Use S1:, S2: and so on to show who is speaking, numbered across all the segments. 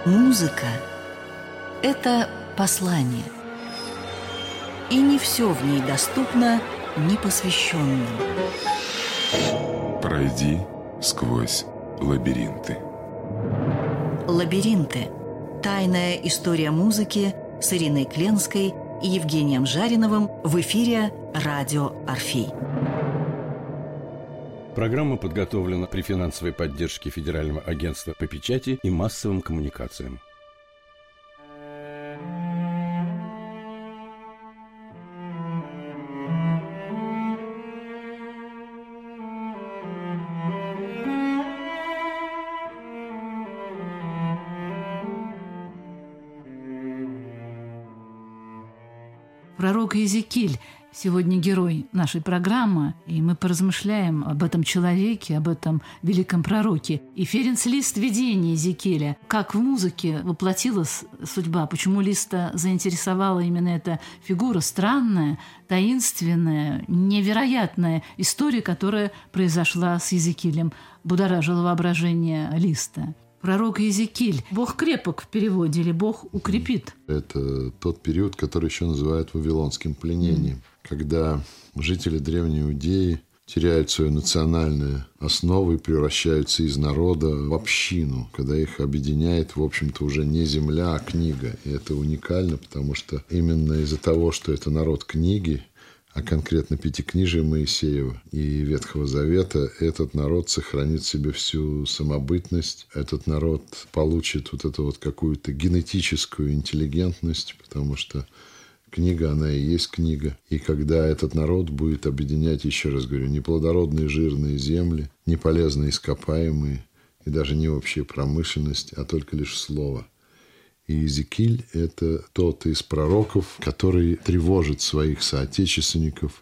S1: Музыка – это послание. И не все в ней доступно непосвященным.
S2: Пройди сквозь лабиринты.
S1: «Лабиринты. Тайная история музыки» с Ириной Кленской и Евгением Жариновым в эфире «Радио Орфей».
S3: Программа подготовлена при финансовой поддержке Федерального агентства по печати и массовым коммуникациям.
S4: Пророк Иезекииль сегодня герой нашей программы, и мы поразмышляем об этом человеке, об этом великом пророке. И Ференц Лист «Видение Иезекииля». Как в музыке воплотилась судьба, почему Листа заинтересовала именно эта фигура, странная, таинственная, невероятная история, которая произошла с Иезекиилем, будоражила воображение Листа. Пророк Иезекииль. Бог крепок в переводе или Бог укрепит?
S5: Это тот период, который еще называют Вавилонским пленением, когда жители Древней Иудеи теряют свою национальную основу и превращаются из народа в общину, когда их объединяет, в общем-то, уже не земля, а книга. И это уникально, потому что именно из-за того, что это народ книги, а конкретно Пятикнижия Моисеева и Ветхого Завета, этот народ сохранит в себе всю самобытность, этот народ получит вот эту вот какую-то генетическую интеллигентность, потому что книга, она и есть книга. И когда этот народ будет объединять, еще раз говорю, не плодородные жирные земли, не полезные ископаемые и даже не общая промышленность, а только лишь слово. И Иезекииль – это тот из пророков, который тревожит своих соотечественников,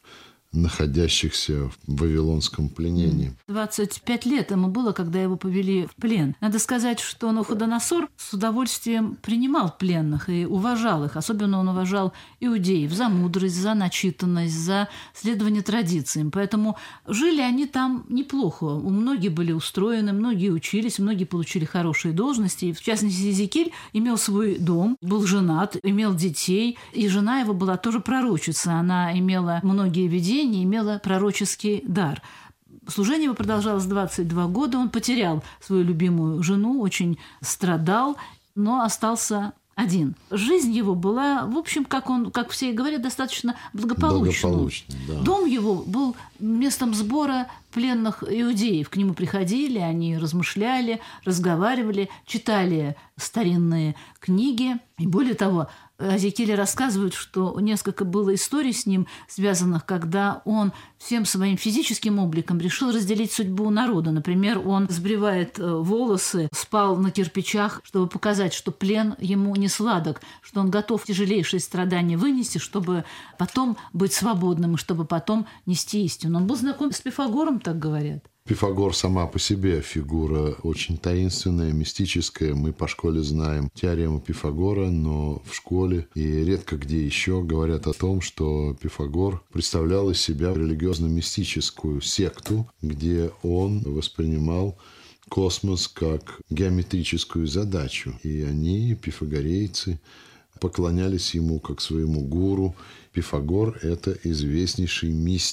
S5: находящихся в вавилонском пленении.
S4: 25 лет ему было, когда его повели в плен. Надо сказать, что Навуходоносор с удовольствием принимал пленных и уважал их. Особенно он уважал иудеев за мудрость, за начитанность, за следование традициям. Поэтому жили они там неплохо. Многие были устроены, многие учились, многие получили хорошие должности. И в частности, Иезекииль имел свой дом, был женат, имел детей. И жена его была тоже пророчица. Она имела многие видения, имела пророческий дар. Служение его продолжалось 22 года. Он потерял свою любимую жену, очень страдал, но остался один. Жизнь его была, в общем, как все и говорят, достаточно благополучной.
S5: Да.
S4: Дом его был местом сбора пленных иудеев. К нему приходили, они размышляли, разговаривали, читали старинные книги. И более того, о Иезекииле рассказывают, что несколько было историй с ним связанных, когда он всем своим физическим обликом решил разделить судьбу народа. Например, он сбривает волосы, спал на кирпичах, чтобы показать, что плен ему не сладок, что он готов тяжелейшие страдания вынести, чтобы потом быть свободным и чтобы потом нести истину. Он был знаком с Пифагором, так говорят.
S5: Пифагор сама по себе фигура очень таинственная, мистическая. Мы по школе знаем теорему Пифагора, но в школе и редко где еще говорят о том, что Пифагор представлял из себя религиозно-мистическую секту, где он воспринимал космос как геометрическую задачу. И они, пифагорейцы, поклонялись ему как своему гуру. Пифагор – это известнейший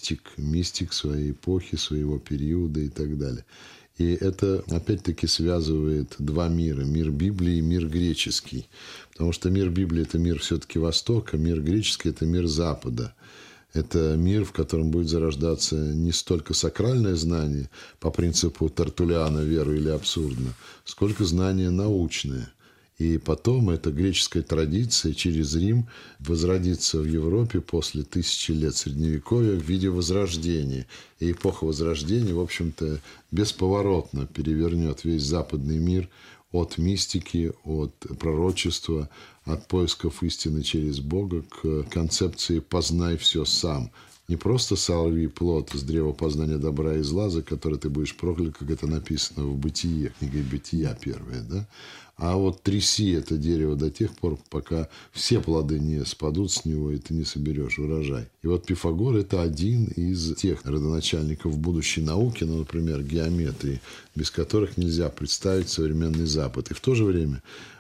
S5: мистик своей эпохи, своего периода и так далее. И это, опять-таки, связывает два мира – мир Библии и мир греческий. Потому что мир Библии – это мир все-таки Востока, мир греческий – это мир Запада. Это мир, в котором будет зарождаться не столько сакральное знание по принципу Тертуллиана «веру или абсурдно», сколько знание научное. И потом эта греческая традиция через Рим возродится в Европе после 1000 лет Средневековья в виде Возрождения. И эпоха Возрождения, в общем-то, бесповоротно перевернет весь западный мир от мистики, от пророчества, от поисков истины через Бога к концепции «познай все сам». Не просто сорви плод с древа познания добра и зла, за который ты будешь проклят, как это написано в Бытие, книга Бытия первая, да? А вот тряси это дерево до тех пор, пока все плоды не спадут с него, и ты не соберешь урожай. И вот Пифагор – это один из тех родоначальников будущей науки, ну, например, геометрии, без которых нельзя представить современный Запад. И в то же время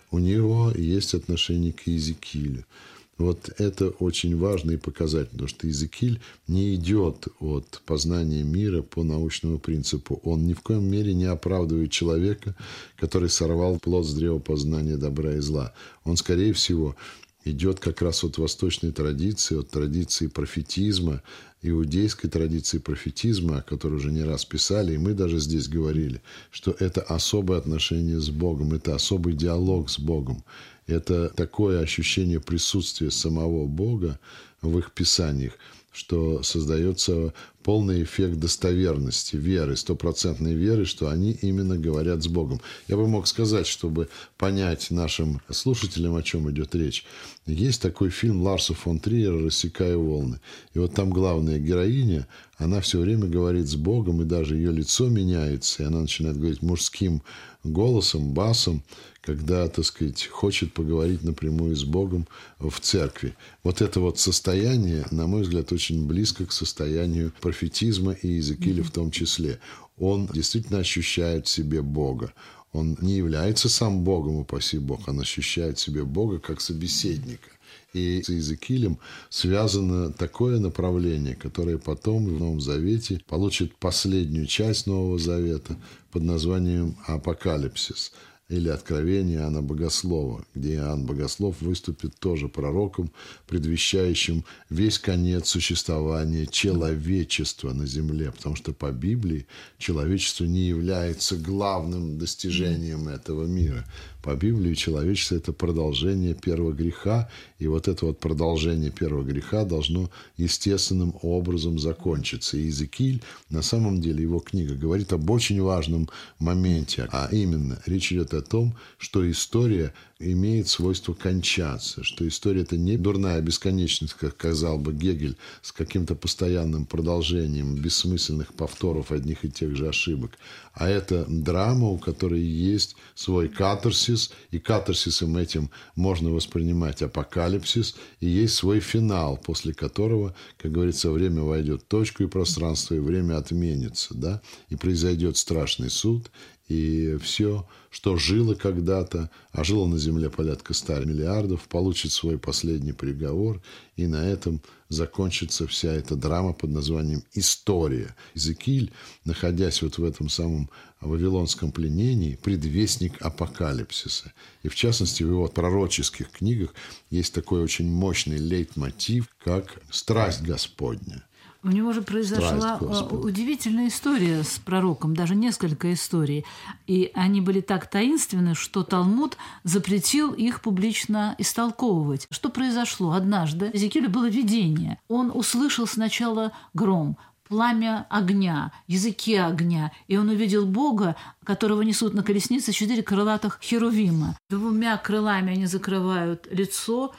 S5: у него есть отношение к Иезекиилю. Вот это очень важно и показательно, потому что Иезекииль не идет от познания мира по научному принципу. Он ни в коем мере не оправдывает человека, который сорвал плод с древа познания добра и зла. Он, скорее всего, идет как раз от восточной традиции, от традиции профетизма, иудейской традиции профетизма, о которой уже не раз писали, и мы даже здесь говорили, что это особое отношение с Богом, это особый диалог с Богом. Это такое ощущение присутствия самого Бога в их писаниях, что создается полный эффект достоверности, веры, стопроцентной веры, что они именно говорят с Богом. Я бы мог сказать, чтобы понять нашим слушателям, о чем идет речь. Есть такой фильм Ларса фон Триера «Рассекая волны». И вот там главная героиня, она все время говорит с Богом, и даже ее лицо меняется, и она начинает говорить мужским голосом, басом, когда, так сказать, хочет поговорить напрямую с Богом в церкви. Вот это вот состояние, на мой взгляд, очень близко к состоянию профетизма и Иезекииля в том числе. Он действительно ощущает в себе Бога. Он не является сам Богом, упаси Бог, он ощущает в себе Бога как собеседника. И с Иезекиилем связано такое направление, которое потом в Новом Завете получит последнюю часть Нового Завета под названием «Апокалипсис» или «Откровение Иоанна Богослова», где Иоанн Богослов выступит тоже пророком, предвещающим весь конец существования человечества на земле, потому что по Библии человечество не является главным достижением этого мира. По Библии человечество – это продолжение первого греха, и вот это вот продолжение первого греха должно естественным образом закончиться. И Иезекииль, на самом деле, его книга говорит об очень важном моменте, а именно речь идет о том, что история имеет свойство кончаться, что история – это не дурная бесконечность, как сказал бы Гегель, с каким-то постоянным продолжением бессмысленных повторов одних и тех же ошибок, а это драма, у которой есть свой катарсис, и катарсисом этим можно воспринимать апокалипсис, и есть свой финал, после которого, как говорится, время войдет в точку и пространство, и время отменится, да, и произойдет страшный суд, и все, что жило когда-то, а жило на земле порядка 100 миллиардов, получит свой последний приговор, и на этом закончится вся эта драма под названием «История». Иезекииль, находясь вот в этом самом вавилонском пленении, предвестник апокалипсиса. И в частности, в его пророческих книгах есть такой очень мощный лейтмотив, как «Страсть Господня».
S4: У него же произошла удивительная история с пророком, даже несколько историй. И они были так таинственны, что Талмуд запретил их публично истолковывать. Что произошло? Однажды Иезекиилю было видение. Он услышал сначала гром, пламя огня, языки огня, и он увидел Бога, которого несут на колеснице 4 крылатых херувима. 2 крылами они закрывают лицо,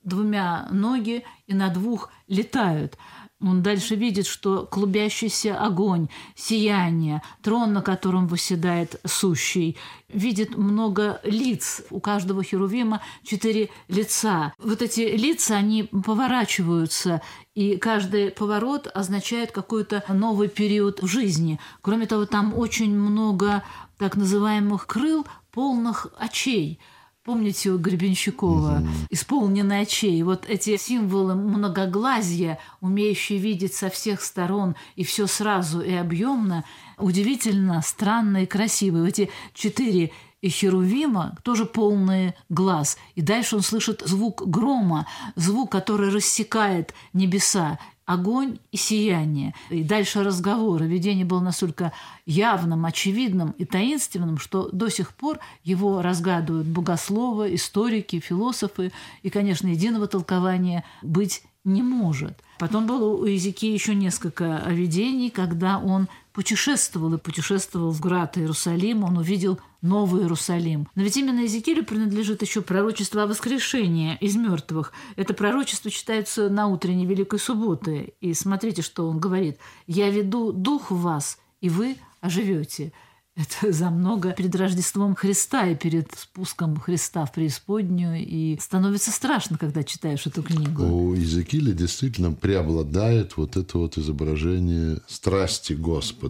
S4: 2 ноги, и на 2 летают. Он дальше видит, что клубящийся огонь, сияние, трон, на котором восседает сущий. Видит много лиц. У каждого херувима 4 лица. Вот эти лица, они поворачиваются, и каждый поворот означает какой-то новый период в жизни. Кроме того, там очень много так называемых крыл, полных очей. Помните у Гребенщикова «Исполненные очей»? Вот эти символы многоглазия, умеющие видеть со всех сторон и все сразу и объемно, удивительно, странно и красиво. Эти 4 херувима тоже полные глаз. И дальше он слышит звук грома, звук, который рассекает небеса. Огонь и сияние. И дальше разговор. Видение было настолько явным, очевидным и таинственным, что до сих пор его разгадывают богословы, историки, философы. И, конечно, единого толкования быть не может. Потом было у Иезекииля еще несколько видений, когда он путешествовал в град Иерусалим, он увидел Новый Иерусалим. Но ведь именно Иезекиилю принадлежит еще пророчество о воскрешении из мертвых. Это пророчество читается на утренней Великой Субботы. И смотрите, что он говорит. «Я веду дух в вас, и вы оживете». Это за много перед Рождеством Христа и перед спуском Христа в преисподнюю. И становится страшно, когда читаешь эту книгу.
S5: У Иезекииля действительно преобладает вот это вот изображение страсти Господа.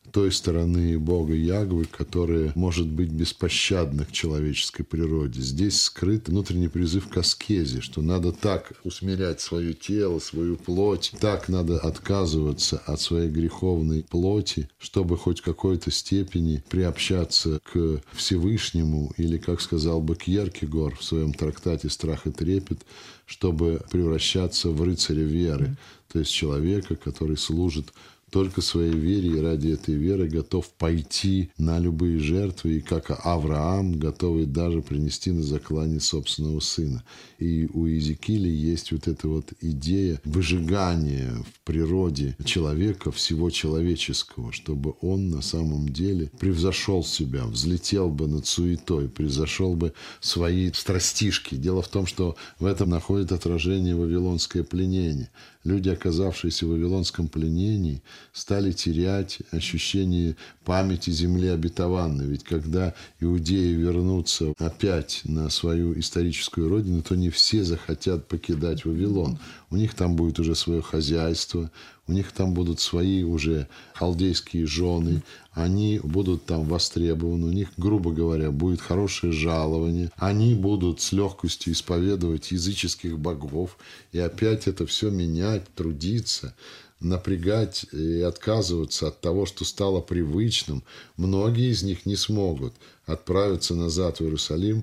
S5: той стороны Бога Ягвы, которая может быть беспощадна к человеческой природе. Здесь скрыт внутренний призыв к аскезе, что надо так усмирять свое тело, свою плоть, так надо отказываться от своей греховной плоти, чтобы хоть в какой-то степени приобщаться к Всевышнему, или, как сказал бы Кьеркегор в своем трактате «Страх и трепет», чтобы превращаться в рыцаря веры, то есть человека, который служит только своей вере и ради этой веры готов пойти на любые жертвы, и как Авраам, готовый даже принести на заклание собственного сына. И у Иезекииля есть вот эта вот идея выжигания в природе человека, всего человеческого, чтобы он на самом деле превзошел себя, взлетел бы над суетой, превзошел бы свои страстишки. Дело в том, что в этом находит отражение вавилонское пленение. Люди, оказавшиеся в вавилонском пленении, стали терять ощущение памяти земли обетованной. Ведь когда иудеи вернутся опять на свою историческую родину, то не все захотят покидать Вавилон. У них там будет уже свое хозяйство, у них там будут свои уже халдейские жены, они будут там востребованы, у них, грубо говоря, будет хорошее жалование, они будут с легкостью исповедовать языческих богов, и опять это все менять, трудиться, напрягать и отказываться от того, что стало привычным. Многие из них не смогут отправиться назад в Иерусалим,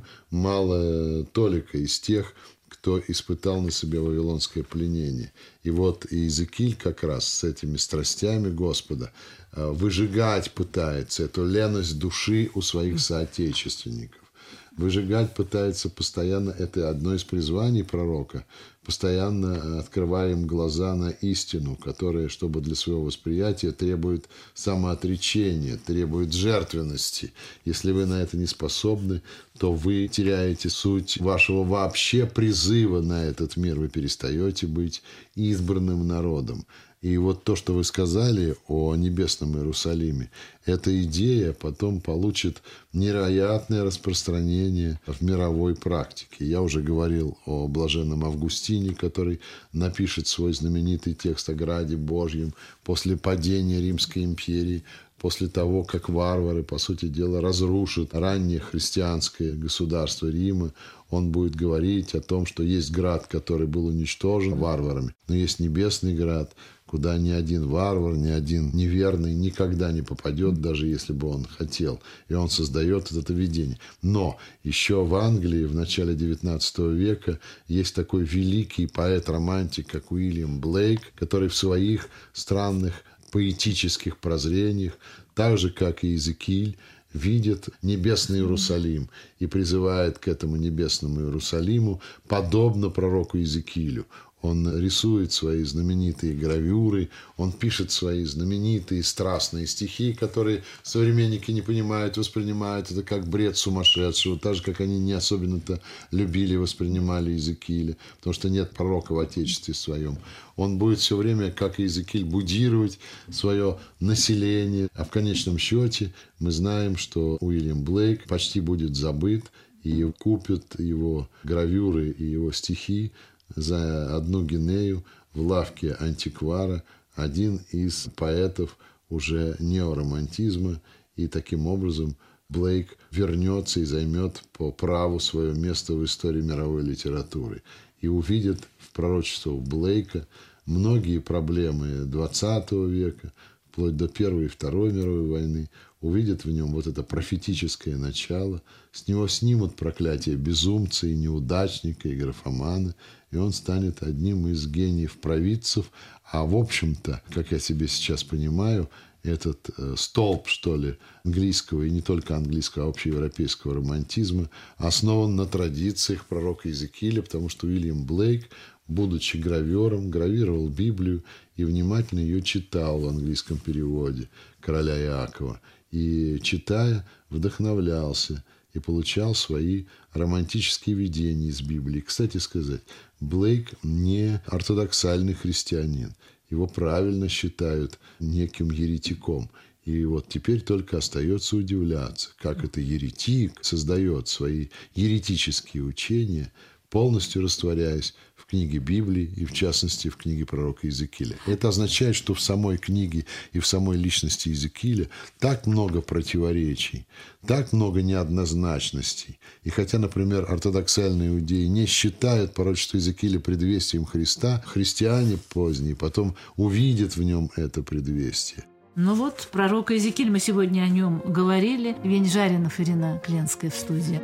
S5: мало толика из тех, кто испытал на себе вавилонское пленение. И вот Иезекииль как раз с этими страстями Господа выжигать пытается эту леность души у своих соотечественников. Выжигать пытается постоянно, это одно из призваний пророка, постоянно открывая им глаза на истину, которая, чтобы для своего восприятия, требует самоотречения, требует жертвенности. Если вы на это не способны, то вы теряете суть вашего вообще призыва на этот мир, вы перестаете быть избранным народом. И вот то, что вы сказали о небесном Иерусалиме, эта идея потом получит невероятное распространение в мировой практике. Я уже говорил о блаженном Августине, который напишет свой знаменитый текст о Граде Божьем после падения Римской империи, после того, как варвары, по сути дела, разрушат раннее христианское государство Рима. Он будет говорить о том, что есть град, который был уничтожен варварами, но есть небесный град, куда ни один варвар, ни один неверный никогда не попадет, даже если бы он хотел. И он создает это видение. Но еще в Англии в начале XIX века есть такой великий поэт-романтик, как Уильям Блейк, который в своих странных поэтических прозрениях, так же, как и Иезекииль, видит небесный Иерусалим и призывает к этому небесному Иерусалиму, подобно пророку Иезекиилю. Он рисует свои знаменитые гравюры, он пишет свои знаменитые страстные стихи, которые современники не понимают, воспринимают это как бред сумасшедшего, так же, как они не особенно-то любили и воспринимали Иезекииля, потому что нет пророка в Отечестве своем. Он будет все время, как и Иезекииль, будировать свое население, а в конечном счете мы знаем, что Уильям Блейк почти будет забыт, и купят его гравюры и его стихи за 1 гинею в лавке антиквара один из поэтов уже неоромантизма, и таким образом Блейк вернется и займет по праву свое место в истории мировой литературы и увидит в пророчествах Блейка многие проблемы XX века, вплоть до Первой и Второй мировой войны, увидят в нем вот это профетическое начало, с него снимут проклятие безумца и неудачника, и графомана, и он станет одним из гениев-провидцев. А в общем-то, как я себе сейчас понимаю, этот столб, что ли, английского, и не только английского, а общеевропейского романтизма, основан на традициях пророка Иезекииля, потому что Уильям Блейк, будучи гравером, гравировал Библию и внимательно ее читал в английском переводе короля Иакова. И, читая, вдохновлялся и получал свои романтические видения из Библии. Кстати сказать, Блейк не ортодоксальный христианин. Его правильно считают неким еретиком. И вот теперь только остается удивляться, как это еретик создает свои еретические учения полностью растворяясь в книге Библии и, в частности, в книге пророка Иезекииля. Это означает, что в самой книге и в самой личности Иезекииля так много противоречий, так много неоднозначностей. И хотя, например, ортодоксальные иудеи не считают пророчество Иезекииля предвестием Христа, христиане поздние потом увидят в нем это предвестие.
S4: Ну вот, пророк Иезекииль, мы сегодня о нем говорили. Евгений Жаринов, Ирина Кленская в студии.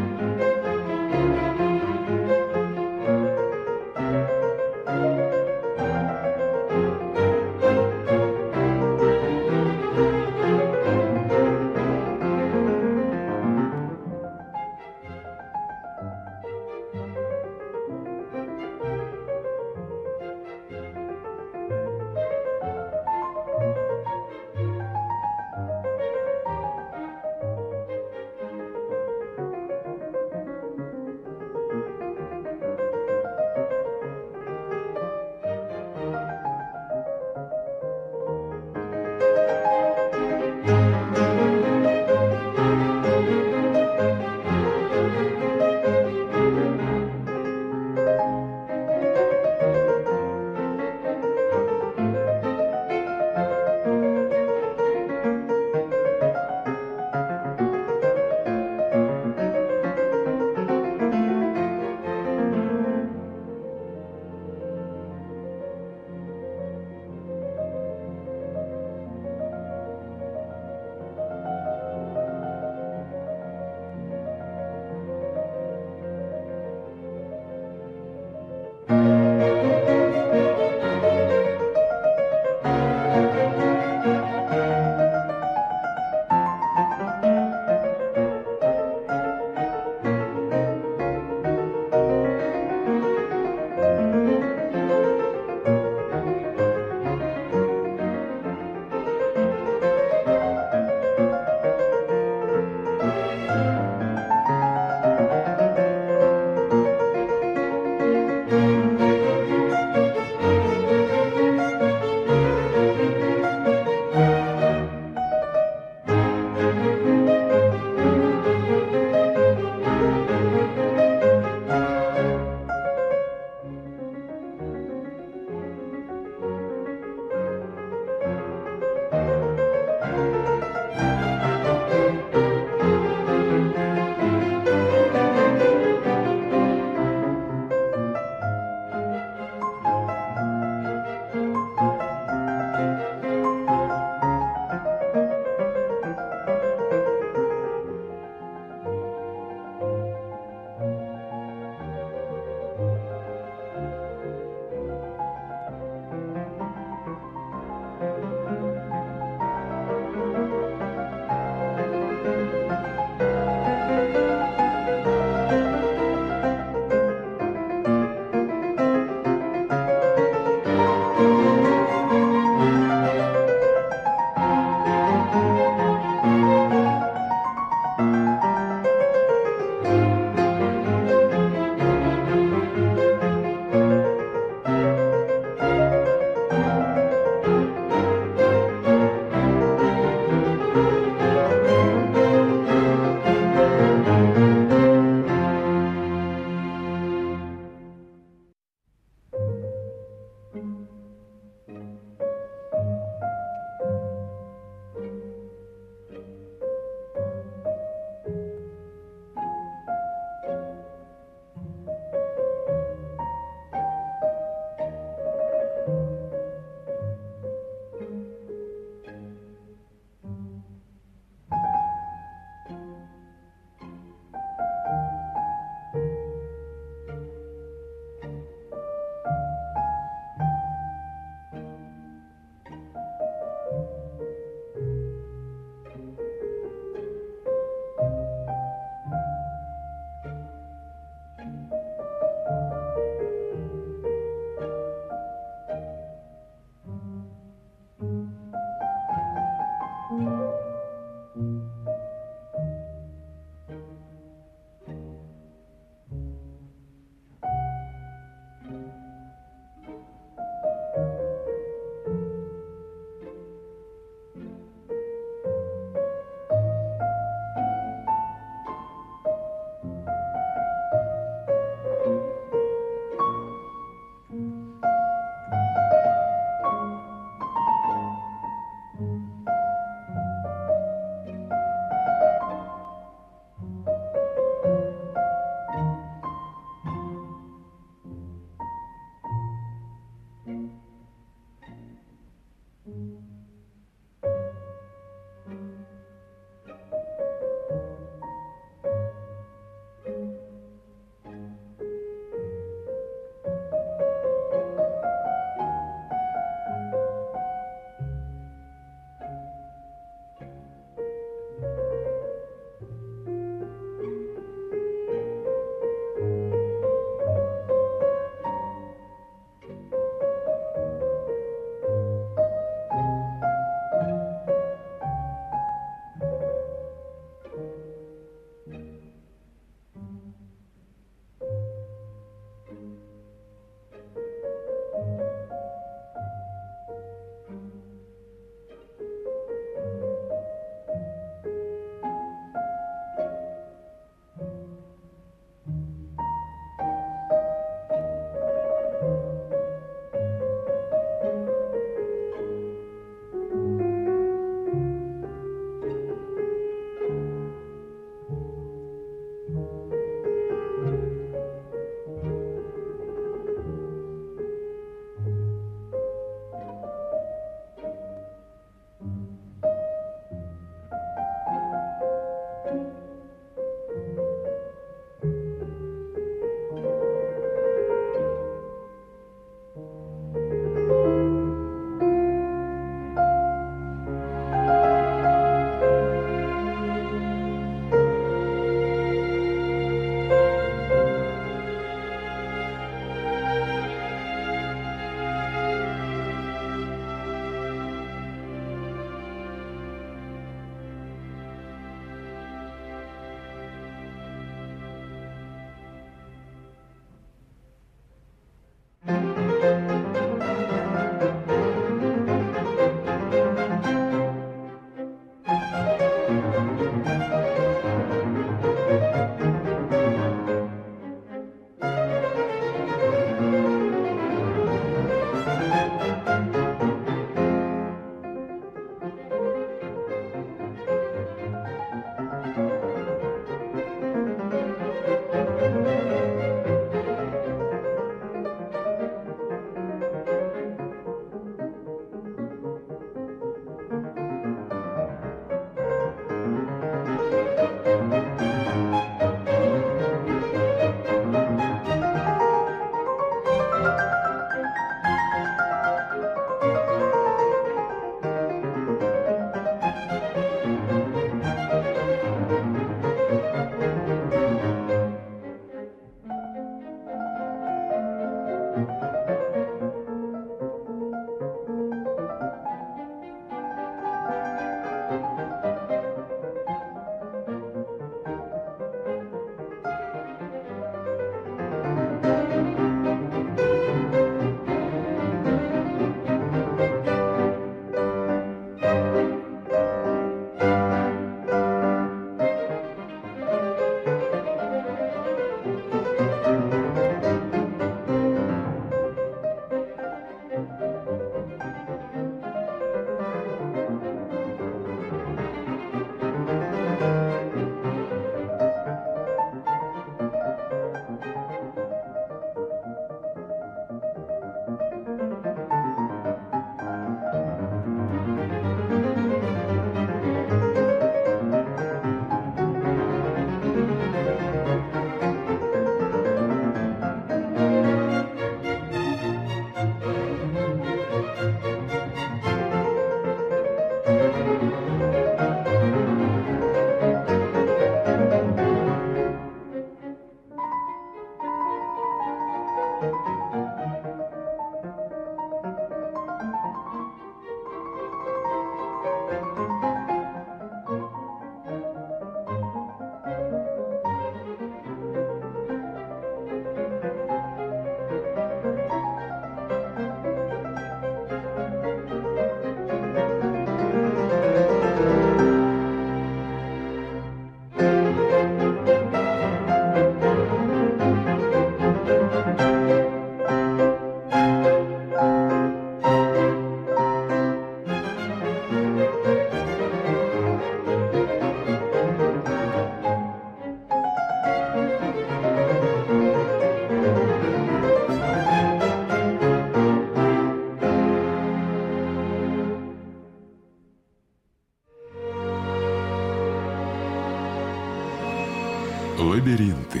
S2: Лабиринты.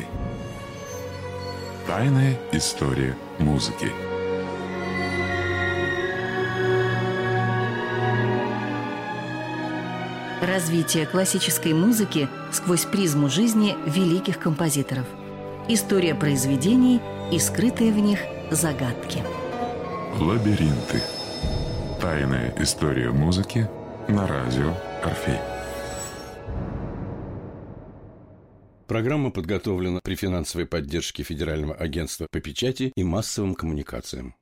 S2: Тайная история музыки.
S1: Развитие классической музыки сквозь призму жизни великих композиторов. История произведений и скрытые в них загадки.
S2: Лабиринты. Тайная история музыки на радио Орфей.
S3: Программа подготовлена при финансовой поддержке Федерального агентства по печати и массовым коммуникациям.